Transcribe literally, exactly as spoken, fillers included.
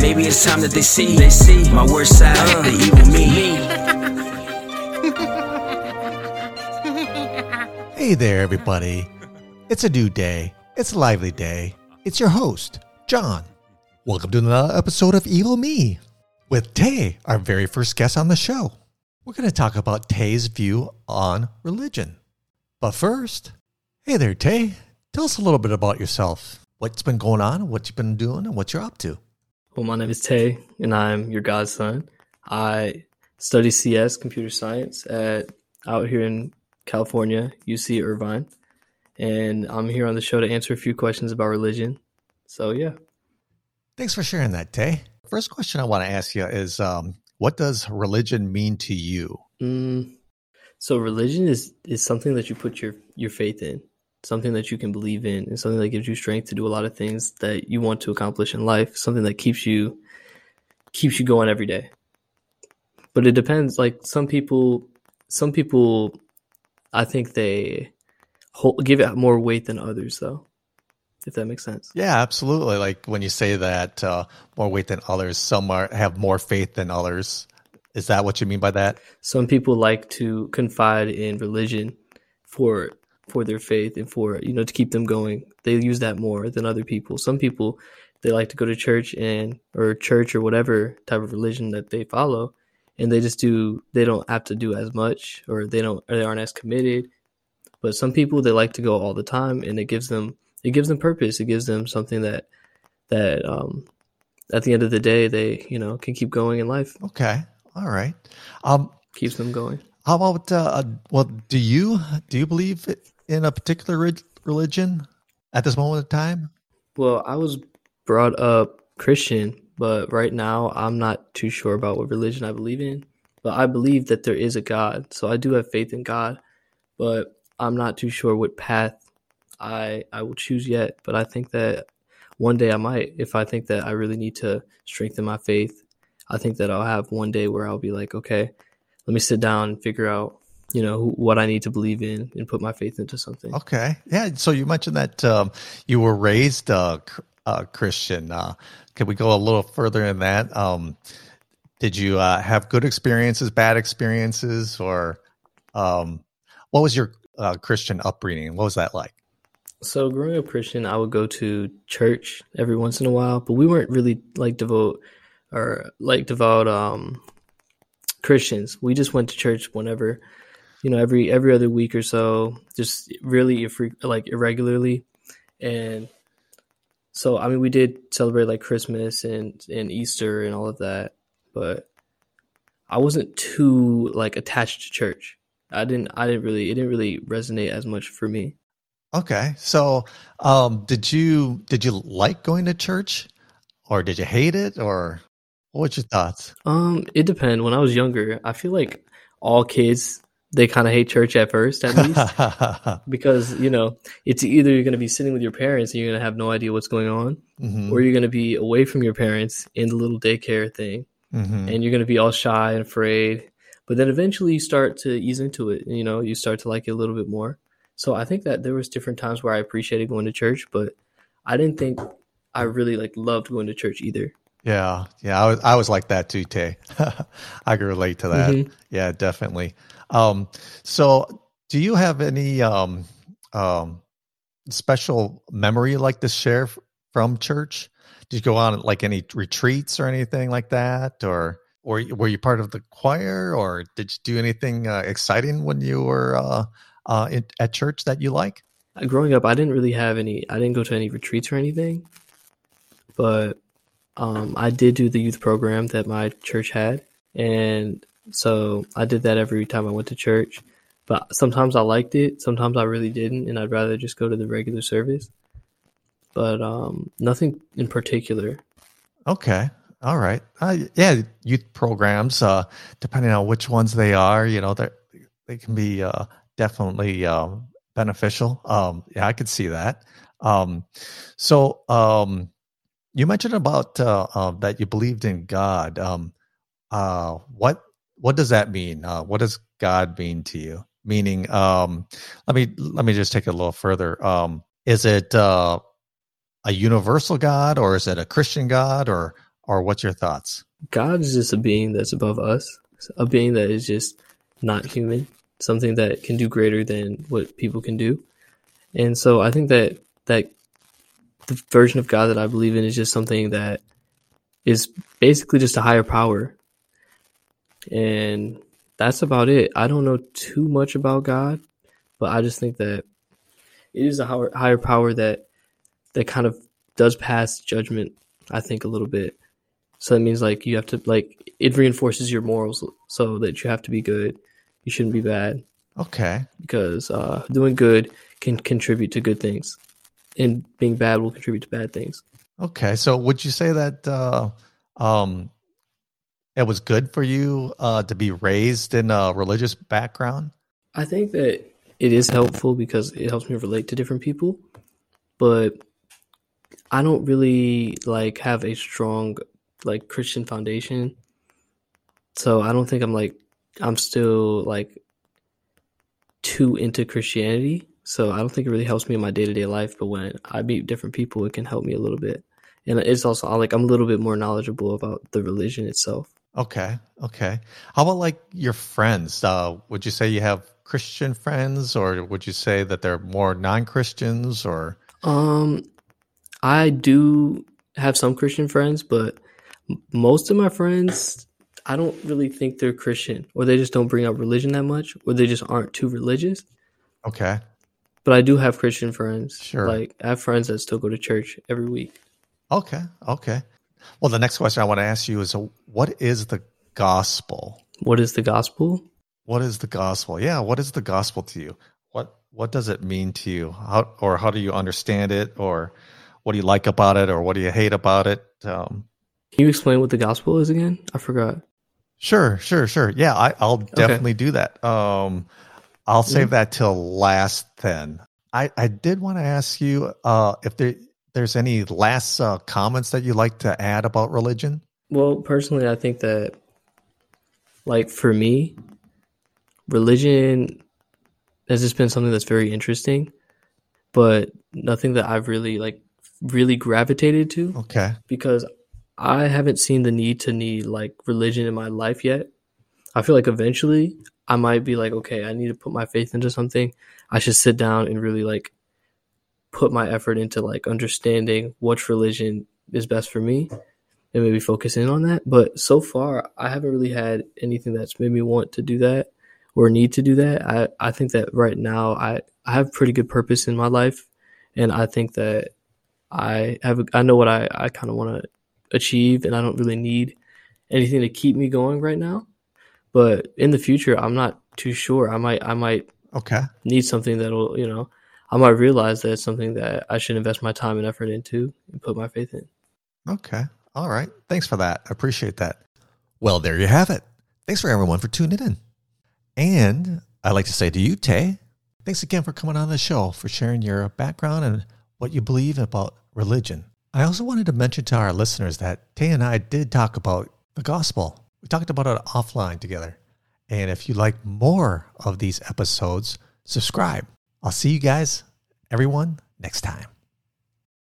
Maybe it's time that they see, they see my worst side, uh, the evil me. Hey there, everybody. It's a new day. It's a lively day. It's your host, John. Welcome to another episode of Evil Me with Tay, our very first guest on the show. We're going to talk about Tay's view on religion. But first, hey there, Tay. Tell us a little bit about yourself. What's been going on, what you've been doing, and what you're up to. Well, my name is Tay, and I'm your godson. I study C S, computer science, at out here in California, U C Irvine. And I'm here on the show to answer a few questions about religion. So, yeah. Thanks for sharing that, Tay. First question I want to ask you is, um, what does religion mean to you? Mm, so religion is, is something that you put your, your faith in, something that you can believe in, and something that gives you strength to do a lot of things that you want to accomplish in life, something that keeps you keeps you going every day. But it depends. Like some people, some people, I think they hold, give it more weight than others, though, if that makes sense. Yeah, absolutely. Like when you say that uh, more weight than others, some are, have more faith than others. Is that what you mean by that? Some people like to confide in religion for for their faith and for, you know, to keep them going. They use that more than other people. Some people, they like to go to church and or church or whatever type of religion that they follow, and they just do, they don't have to do as much, or they don't, or they aren't as committed. But some people, they like to go all the time, and it gives them, it gives them purpose. It gives them something that, that um, at the end of the day, they, you know, can keep going in life. Okay. All right. Um, Keeps them going. How about, uh, well, do you, do you believe in a particular re- religion at this moment in time? Well, I was brought up Christian, but right now I'm not too sure about what religion I believe in. But I believe that there is a God, so I do have faith in God. But I'm not too sure what path I I will choose yet. But I think that one day I might, if I think that I really need to strengthen my faith. I think that I'll have one day where I'll be like, okay, let me sit down and figure out, you know, what I need to believe in and put my faith into something. Okay. Yeah. So you mentioned that um, you were raised uh, uh, Christian. Uh, can we go a little further in that? Um, did you uh, have good experiences, bad experiences, or um, what was your uh, Christian upbringing? What was that like? So growing up Christian, I would go to church every once in a while, but we weren't really like devout or like devout um, Christians. We just went to church whenever, you know, every every other week or so, just really irre- like irregularly. And so, I mean, we did celebrate like Christmas and, and Easter and all of that, but I wasn't too like attached to church. I didn't, I didn't really, it didn't really resonate as much for me. Okay. So, um, did you, did you like going to church, or did you hate it, or what's your thoughts? Um, it depends. When I was younger, I feel like all kids, they kind of hate church at first, at least, because, you know, it's either you're going to be sitting with your parents and you're going to have no idea what's going on, mm-hmm. or you're going to be away from your parents in the little daycare thing, mm-hmm. and you're going to be all shy and afraid. But then eventually you start to ease into it, and, you know, you start to like it a little bit more. So I think that there was different times where I appreciated going to church, but I didn't think I really like loved going to church either. Yeah, yeah, I was I was like that too, Tay. I can relate to that. Mm-hmm. Yeah, definitely. Um, so, do you have any um, um, special memory you'd like to share f- from church? Did you go on like any retreats or anything like that, or or were you part of the choir, or did you do anything uh, exciting when you were uh, uh, in, at church that you like? Growing up, I didn't really have any. I didn't go to any retreats or anything, but Um, I did do the youth program that my church had, and so I did that every time I went to church. But sometimes I liked it, sometimes I really didn't, and I'd rather just go to the regular service. But um, nothing in particular. Okay, all right. Uh, yeah, youth programs, uh, depending on which ones they are, you know, they they can be uh, definitely uh, beneficial. Um, yeah, I could see that. Um, so. Um, You mentioned about uh, uh, that you believed in God. Um, uh, what what does that mean? Uh, what does God mean to you? Meaning, um, let me let me just take it a little further. Um, is it uh, a universal God, or is it a Christian God, or or what's your thoughts? God is just a being that's above us, a being that is just not human, something that can do greater than what people can do. And so I think that that the version of God that I believe in is just something that is basically just a higher power. And that's about it. I don't know too much about God, but I just think that it is a higher, higher power that that kind of does pass judgment, I think, a little bit. So that means like you have to like it reinforces your morals so that you have to be good. You shouldn't be bad. Okay. Because uh, doing good can contribute to good things, and being bad will contribute to bad things. Okay. So would you say that uh, um, it was good for you uh, to be raised in a religious background? I think that it is helpful because it helps me relate to different people, but I don't really like have a strong like Christian foundation. So I don't think I'm like I'm still like too into Christianity. So I don't think it really helps me in my day-to-day life, but when I meet different people, it can help me a little bit. And it's also I like I'm a little bit more knowledgeable about the religion itself. Okay. Okay. How about like your friends? Uh, would you say you have Christian friends, or would you say that they're more non-Christians, or? Um, I do have some Christian friends, but m- most of my friends, I don't really think they're Christian, or they just don't bring up religion that much, or they just aren't too religious. Okay. But I do have Christian friends. Sure. Like I have friends that still go to church every week. Okay. Okay. Well, the next question I want to ask you is, uh, what is the gospel? What is the gospel? What is the gospel? Yeah. What is the gospel to you? What, what does it mean to you? How, or how do you understand it? Or what do you like about it? Or what do you hate about it? Um, Can you explain what the gospel is again? I forgot. Sure, sure, sure. Yeah, I, I'll definitely Okay. do that. Um, I'll save Mhm. that till last then. I, I did want to ask you uh, if there there's any last uh, comments that you'd like to add about religion. Well, personally, I think that, like, for me, religion has just been something that's very interesting, but nothing that I've really, like, really gravitated to Okay. because I haven't seen the need to need, like, religion in my life yet. I feel like eventually I might be like, okay, I need to put my faith into something. I should sit down and really, like, put my effort into, like, understanding which religion is best for me and maybe focus in on that. But so far, I haven't really had anything that's made me want to do that or need to do that. I, I think that right now I, I have pretty good purpose in my life, and I think that I have a, I know what I, I kind of want to achieve, and I don't really need anything to keep me going right now. But in the future, I'm not too sure. I might I might Okay. need something that'll, you know, I might realize that it's something that I should invest my time and effort into and put my faith in. Okay. All right. Thanks for that. I appreciate that. Well, there you have it. Thanks for everyone for tuning in. And I'd like to say to you, Tay, thanks again for coming on the show, for sharing your background and what you believe about religion. I also wanted to mention to our listeners that Tay and I did talk about the gospel. We talked about it offline together. And if you like more of these episodes, subscribe. I'll see you guys, everyone, next time.